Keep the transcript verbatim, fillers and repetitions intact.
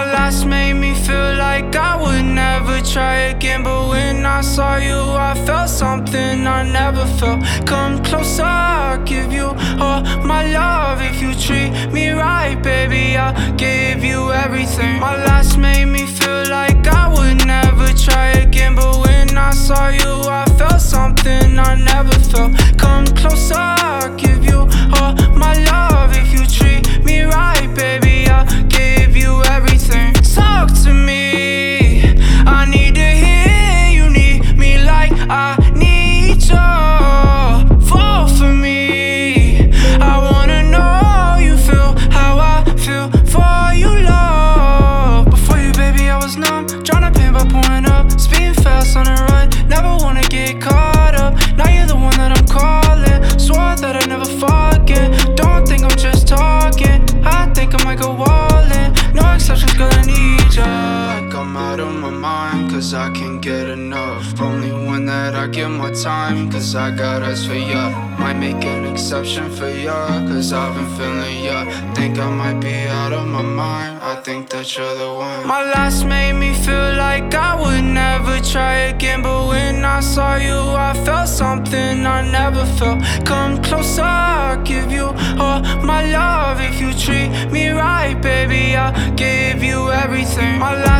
My last made me feel like I would never try again, but when I saw you I felt something I never felt. Come closer, I'll give you all my love. If you treat me right, baby, I'll give you everything. My last made me feel like I would never try again, but when I saw you I felt something I never felt. Come closer, I'll give you all my love. If you treat me right, baby, I'll give you everything. Talk to me, I need to hear you need me like I need you. Fall for me, I wanna know you feel how I feel for you, love. Before you, baby, I was numb, tryna pain by pouring up, speeding fast on the run, never wanna get caught up. Now you're the one that I'm calling, swore that I'd never forget. Don't think I'm just talking, I think I might go all in. No exceptions, girl, I need ya. Like I'm out of my mind, cause I can't get enough. Only one that I give my time, cause I got eyes for ya. Might make an exception for ya, cause I've been feeling ya. Think I might be out of my mind, I think that you're the one. My last made me feel like I would never try again, but when I saw you I felt something I never felt. Come closer, I'll give you all my love. If you treat me right, baby, I'll give you everything. My last